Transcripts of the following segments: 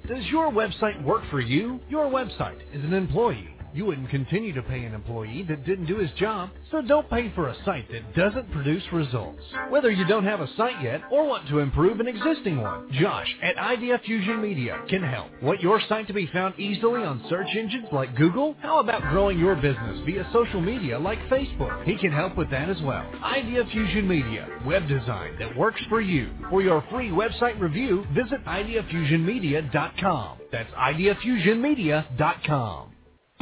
Does your website work for you? Your website is an employee. You wouldn't continue to pay an employee that didn't do his job, so don't pay for a site that doesn't produce results. Whether you don't have a site yet or want to improve an existing one, Josh at Idea Fusion Media can help. Want your site to be found easily on search engines like Google? How about growing your business via social media like Facebook? He can help with that as well. Idea Fusion Media, web design that works for you. For your free website review, visit ideafusionmedia.com. That's ideafusionmedia.com.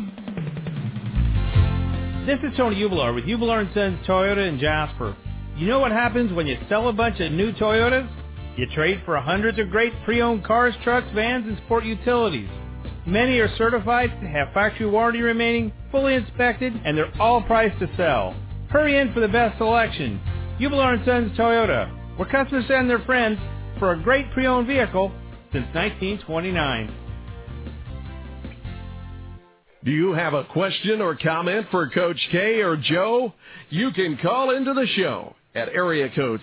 This is Tony Ubelar with Ubelar & Sons Toyota in Jasper. You know what happens when you sell a bunch of new Toyotas? You trade for hundreds of great pre-owned cars, trucks, vans, and sport utilities. Many are certified, have factory warranty remaining, fully inspected, and they're all priced to sell. Hurry in for the best selection. Ubelar & Sons Toyota, where customers send their friends for a great pre-owned vehicle since 1929. Do you have a question or comment for Coach K or Joe? You can call into the show at area code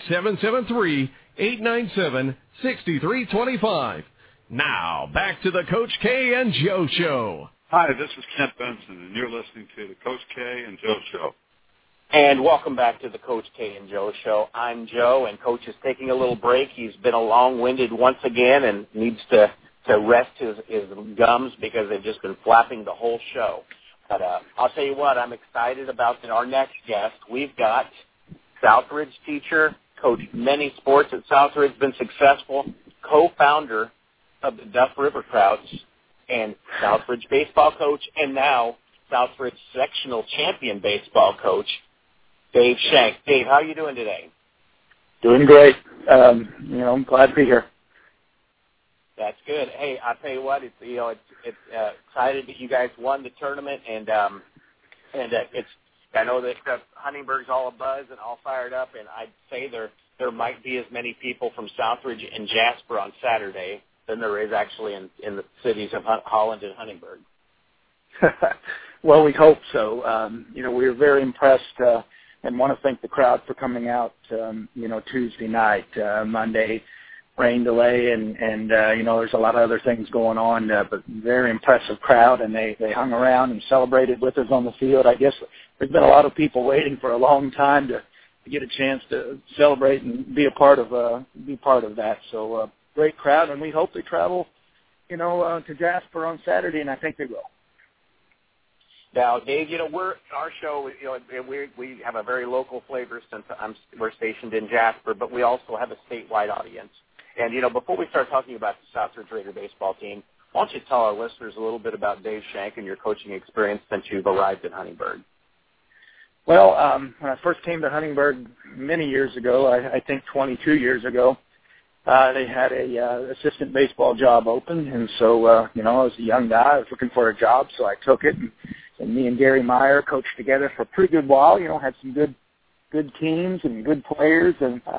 773-897-6325. Now, back to the Coach K and Joe Show. Hi, this is Kent Benson, and you're listening to the Coach K and Joe Show. And welcome back to the Coach K and Joe Show. I'm Joe, and Coach is taking a little break. He's been a long-winded once again and needs to rest his gums because they've just been flapping the whole show. But I'll tell you what, I'm excited about our next guest. We've got Southridge teacher, coached many sports at Southridge, been successful, co-founder of the Duff River Krauts, and Southridge baseball coach, and now Southridge sectional champion baseball coach, Dave Shank. Dave, how are you doing today? Doing great. I'm glad to be here. That's good. Hey, I'll tell you what, it's excited that you guys won the tournament, and it's I know that Huntingburg's all abuzz and all fired up, and I'd say there might be as many people from Southridge and Jasper on Saturday than there is actually in the cities of Holland and Huntingburg. Well, we hope so. We were very impressed and want to thank the crowd for coming out, Tuesday night. Monday, rain delay, and there's a lot of other things going on, but very impressive crowd, and they hung around and celebrated with us on the field. I guess there's been a lot of people waiting for a long time to get a chance to celebrate and be part of that. So great crowd, and we hope they travel, to Jasper on Saturday, and I think they will. Now, Dave, our show, we have a very local flavor since we're stationed in Jasper, but we also have a statewide audience. And, before we start talking about the Southridge Raider baseball team, why don't you tell our listeners a little bit about Dave Shank and your coaching experience since you've arrived at Huntingburg? Well, when I first came to Huntingburg many years ago, I think 22 years ago, they had a assistant baseball job open, and so, I was a young guy. I was looking for a job, so I took it, and me and Gary Meyer coached together for a pretty good while, had some good teams and good players,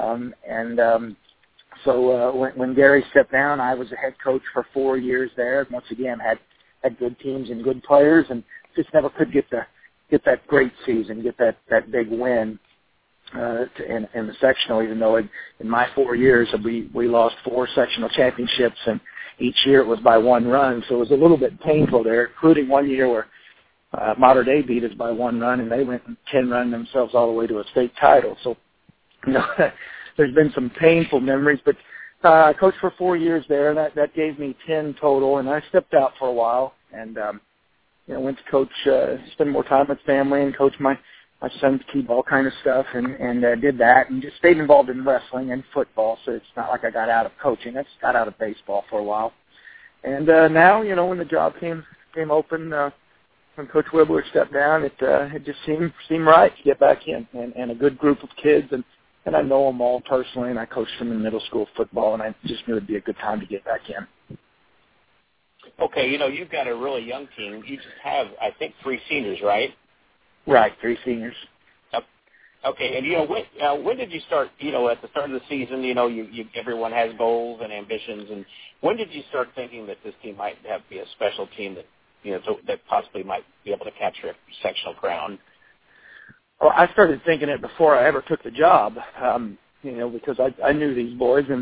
So when Gary stepped down, I was the head coach for 4 years there. Once again, had good teams and good players, and just never could get that great season, get that big win in the sectional. Even though in my 4 years we lost 4 sectional championships, and each year it was by 1 run, so it was a little bit painful there, including one year where Mater Dei beat us by 1 run, and they went 10-run themselves all the way to a state title. So there's been some painful memories, but I coached for 4 years there, and that gave me 10 total, and I stepped out for a while and went to coach, spend more time with family and coach my son's t-ball kind of stuff, and did that, and just stayed involved in wrestling and football, so it's not like I got out of coaching. I just got out of baseball for a while. And now, when the job came open, when Coach Wibbler stepped down, it just seemed right to get back in, and a good group of kids, and I know them all personally, and I coached them in middle school football, and I just knew it would be a good time to get back in. Okay, you've got a really young team. You just have, I think, 3 seniors, right? Right, 3 seniors. Okay, and when did you start? At the start of the season, everyone has goals and ambitions, and when did you start thinking that this team might be a special team that that possibly might be able to capture a sectional crown? Well, I started thinking it before I ever took the job, because I knew these boys, and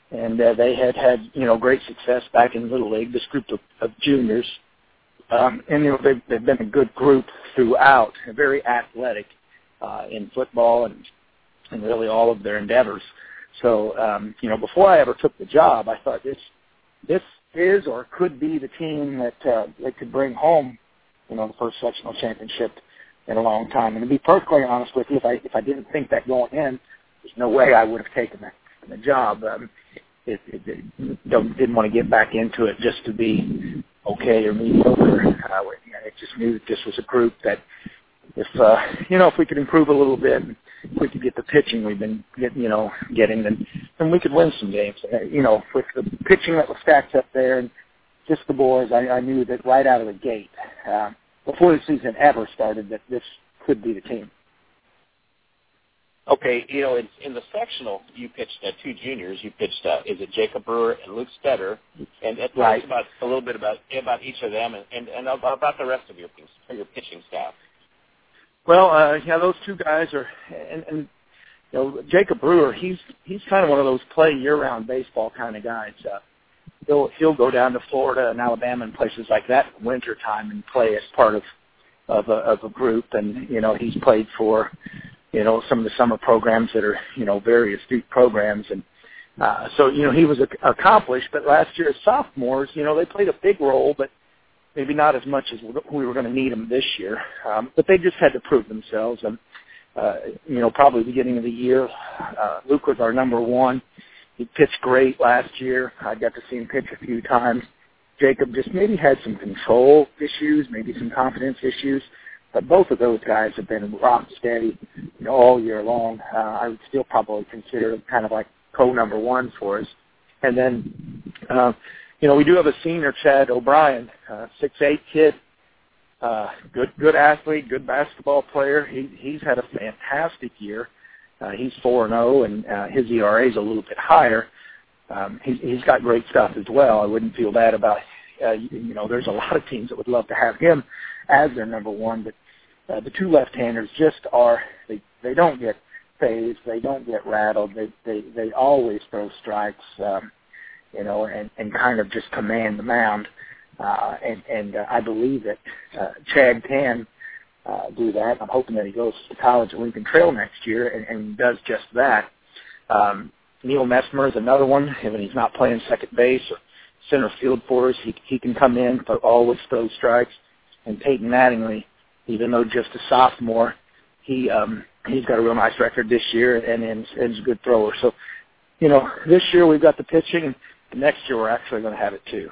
and they had great success back in Little League. This group of juniors, and they've been a good group throughout, very athletic in football and really all of their endeavors. So before I ever took the job, I thought this is or could be the team that they could bring home, the first sectional championship in a long time. And to be perfectly honest with you, if I didn't think that going in, there's no way I would have taken the job. Didn't want to get back into it just to be okay or mediocre. I just knew that this was a group that if we could improve a little bit, if we could get the pitching we've been getting, then we could win some games. With the pitching that was stacked up there and just the boys, I knew that right out of the gate, before the season ever started, that this could be the team. Okay, in the sectional, you pitched two juniors. You pitched, is it Jacob Brewer and Luke Stetter? And tell us a little bit about each of them and about the rest of your pitching staff. Well, those two guys are, and Jacob Brewer, he's kind of one of those play year-round baseball kind of guys. He'll go down to Florida and Alabama and places like that in winter time and play as part of a group. And he's played for some of the summer programs that are very astute programs. And so he was accomplished. But last year as sophomores, they played a big role, but maybe not as much as we were going to need them this year. But they just had to prove themselves. And, probably beginning of the year, Luke was our number one. He pitched great last year. I got to see him pitch a few times. Jacob just maybe had some control issues, maybe some confidence issues. But both of those guys have been rock steady all year long. I would still probably consider them kind of like co-number one for us. And then, we do have a senior, Chad O'Brien, 6'8" kid, good athlete, good basketball player. He's had a fantastic year. He's 4-0, and his ERA is a little bit higher. He's got great stuff as well. I wouldn't feel bad about there's a lot of teams that would love to have him as their number one, but the two left-handers just are, they don't get phased, they don't get rattled, they always throw strikes, and kind of just command the mound. And I believe that Chad can do that. I'm hoping that he goes to college at Lincoln Trail next year and does just that. Neil Messmer is another one. When he's not playing second base or center field for us, he can come in, but always throw strikes. And Peyton Mattingly, even though just a sophomore, he's got a real nice record this year and is a good thrower. So, this year we've got the pitching, and next year we're actually going to have it too.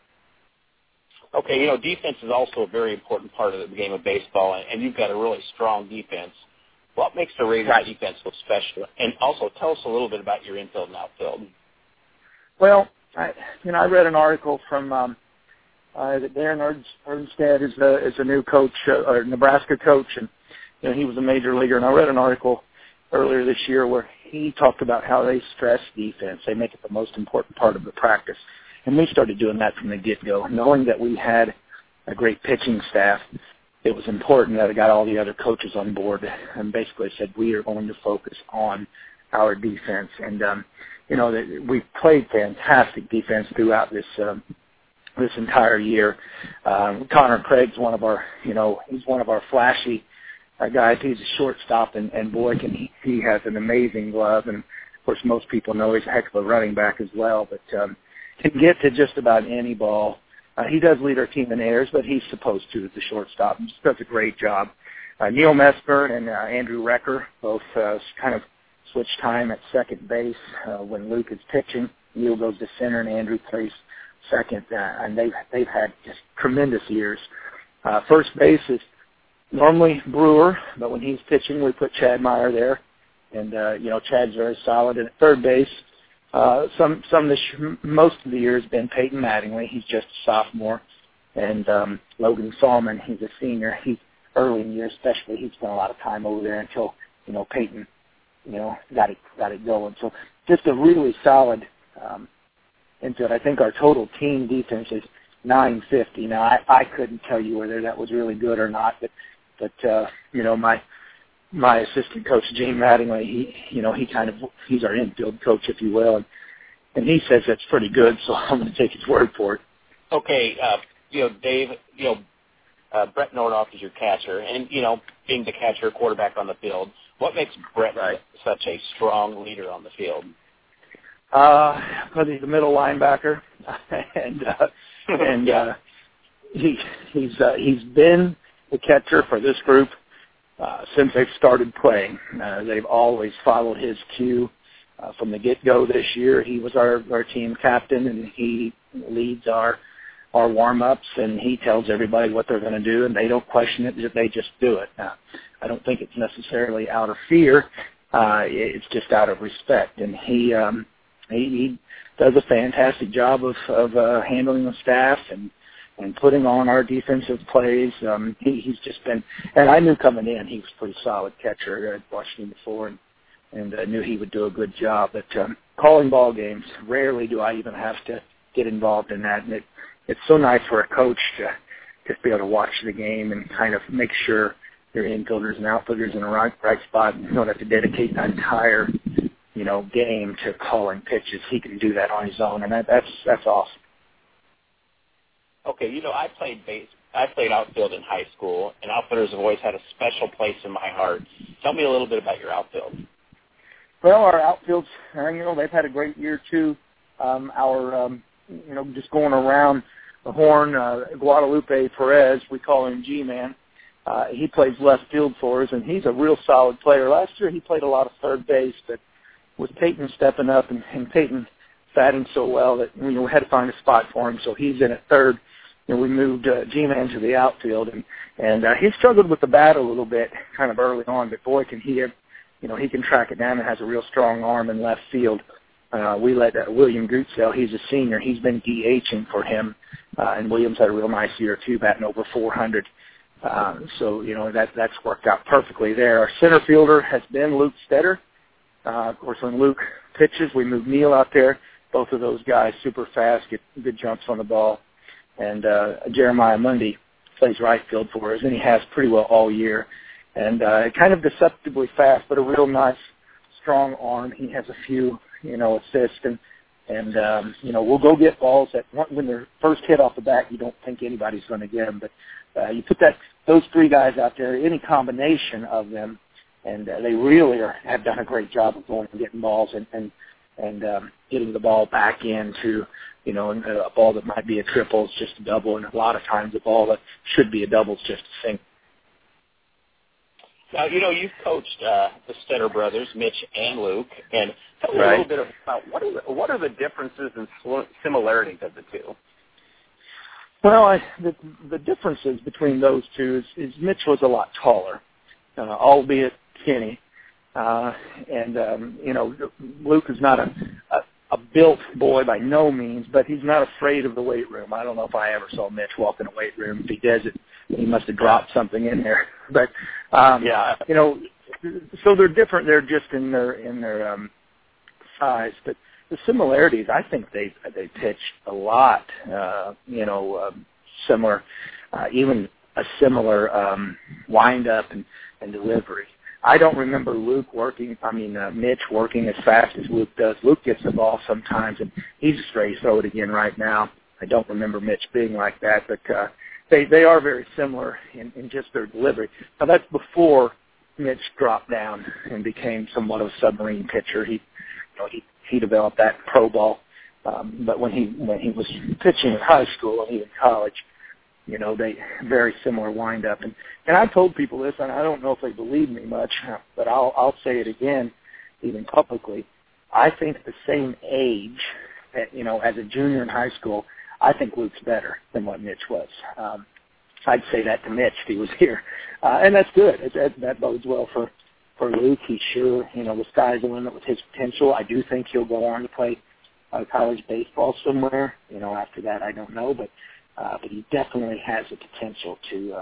Okay, defense is also a very important part of the game of baseball, and you've got a really strong defense. What makes the Raiders defense so special? And also tell us a little bit about your infield and outfield. Well, I read an article from that Darren Ernstad is a new coach, or Nebraska coach, and he was a major leaguer. And I read an article earlier this year where he talked about how they stress defense. They make it the most important part of the practice. And we started doing that from the get-go. Knowing that we had a great pitching staff, it was important that I got all the other coaches on board and basically said we are going to focus on our defense. And, we played fantastic defense throughout this entire year. Connor Craig's one of our, he's one of our flashy guys. He's a shortstop, and boy, he has an amazing glove. And, of course, most people know he's a heck of a running back as well. But can get to just about any ball. He does lead our team in errors, but he's supposed to as the shortstop. He just does a great job. Neil Messmer and Andrew Recker both kind of switch time at second base when Luke is pitching. Neil goes to center, and Andrew plays second. And they've had just tremendous years. First base is normally Brewer, but when he's pitching, we put Chad Meyer there. And, Chad's very solid. And at third base, most of the year has been Peyton Mattingly. He's just a sophomore. And Logan Salmon, he's a senior. He's early in the year especially. He spent a lot of time over there until, Peyton, got it going. So just a really solid infield. I think our total team defense is .950. Now, I couldn't tell you whether that was really good or not, but my assistant coach, Gene Mattingly, he's our infield coach, if you will, and and he says that's pretty good, so I'm going to take his word for it. Okay, Dave, Brett Nordoff is your catcher, and, being the catcher, quarterback on the field, what makes Brett such a strong leader on the field? Because he's a middle linebacker, and he's been the catcher for this group since they've started playing. They've always followed his cue from the get-go this year. He was our team captain, and he leads our warm-ups, and he tells everybody what they're going to do, and they don't question it. They just do it. I don't think it's necessarily out of fear. It's just out of respect, and he does a fantastic job of handling the staff and putting on our defensive plays. He's just been, and I knew coming in he was a pretty solid catcher. I'd watched him before and I knew he would do a good job. But calling ball games, rarely do I even have to get involved in that. And it's so nice for a coach to just be able to watch the game and kind of make sure your infielders and outfielders in the right spot. And you don't have to dedicate the entire game to calling pitches. He can do that on his own, and that's awesome. Okay, I played outfield in high school, and outfielders have always had a special place in my heart. Tell me a little bit about your outfield. Well, our outfields, they've had a great year too. Just going around the horn, Guadalupe Perez, we call him G-Man. He plays left field for us, and he's a real solid player. Last year he played a lot of third base, but with Peyton stepping up and Peyton batting so well that we had to find a spot for him, so he's in at third. We moved G-Man to the outfield, and he struggled with the bat a little bit kind of early on, but boy, can he can track it down and has a real strong arm in left field. We let William Gootsell, he's a senior, he's been DHing for him, and Williams had a real nice year too, batting over 400. So that's worked out perfectly there. Our center fielder has been Luke Stetter. Of course, when Luke pitches, we move Neil out there. Both of those guys super fast, get good jumps on the ball. And Jeremiah Mundy plays right field for us, and he has pretty well all year. And kind of deceptively fast, but a real nice, strong arm. He has a few, assists. And we'll go get balls that when they're first hit off the bat, you don't think anybody's going to get them. But you put those three guys out there, any combination of them, and they really have done a great job of going and getting balls and getting the ball back into, a ball that might be a triple is just a double, and a lot of times a ball that should be a double is just a single. Now, you've coached the Stetter brothers, Mitch and Luke, and tell me a little bit about what are the differences and similarities of the two? Well, the differences between those two is Mitch was a lot taller, albeit skinny. Luke is not a built boy by no means, but he's not afraid of the weight room. I don't know if I ever saw Mitch walk in a weight room. If he does it, he must have dropped something in there. But so they're different. They're just in their size, but the similarities, I think they pitched a lot. Similar, even a similar wind up and delivery. I don't remember Mitch working as fast as Luke does. Luke gets the ball sometimes, and he's just ready to throw it again right now. I don't remember Mitch being like that, but they are very similar in just their delivery. Now, that's before Mitch dropped down and became somewhat of a submarine pitcher. He developed that pro ball, but when he was pitching in high school and even college, they very similar wind up. And I told people this, and I don't know if they believe me much, but I'll say it again, even publicly. I think at the same age, as a junior in high school, I think Luke's better than what Mitch was. I'd say that to Mitch if he was here. And that's good. That bodes well for Luke. He's sure, the sky's the limit with his potential. I do think he'll go on to play college baseball somewhere. After that, I don't know, but he definitely has the potential to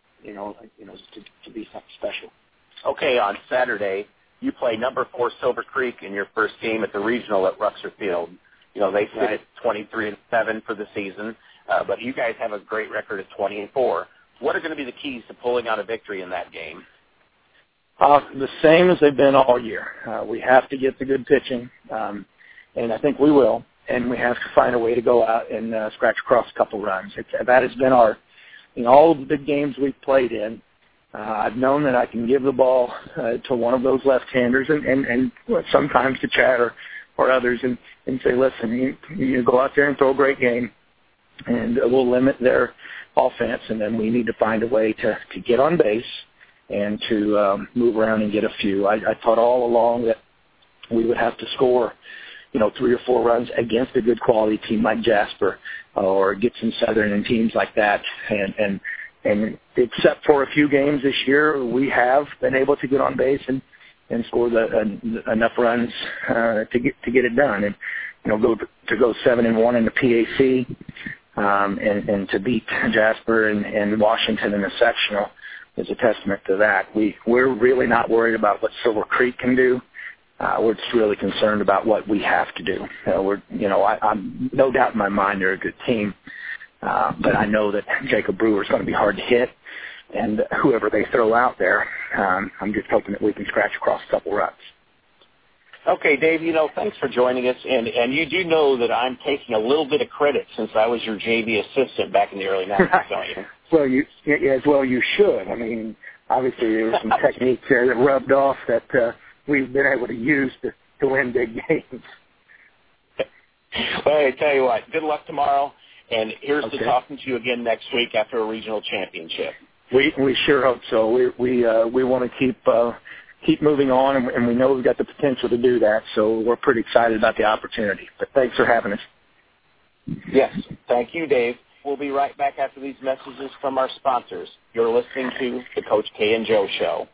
be something special. Okay, on Saturday, you play number 4 Silver Creek in your first game at the regional at Ruxer Field. They sit at 23-7 for the season, but you guys have a great record of 20-4. What are going to be the keys to pulling out a victory in that game? The same as they've been all year. We have to get the good pitching. and I think we will. And we have to find a way to go out and scratch across a couple runs. That has been our, all of the big games we've played in. I've known that I can give the ball to one of those left-handers and sometimes to Chad or others and say, listen, you go out there and throw a great game, and we'll limit their offense, and then we need to find a way to get on base and to move around and get a few. I thought all along that we would have to score 3 or 4 runs against a good quality team like Jasper or Gibson Southern and teams like that. And except for a few games this year, we have been able to get on base and score enough runs to get it done. And go 7-1 in the PAC and to beat Jasper and Washington in the sectional is a testament to that. We're really not worried about what Silver Creek can do. We're just really concerned about what we have to do. I'm no doubt in my mind they're a good team, but I know that Jacob Brewer is going to be hard to hit, and whoever they throw out there, I'm just hoping that we can scratch across a couple runs. Okay, Dave, thanks for joining us, and you do know that I'm taking a little bit of credit since I was your JV assistant back in the early 90s, don't you? Well, you should. I mean, obviously there were some techniques there that rubbed off that we've been able to use to win big games. Well, I tell you what, good luck tomorrow, and here's to talking to you again next week after a regional championship. We sure hope so. We want to keep moving on, and we know we've got the potential to do that, so we're pretty excited about the opportunity. But thanks for having us. Yes, thank you, Dave. We'll be right back after these messages from our sponsors. You're listening to the Coach K and Joe Show.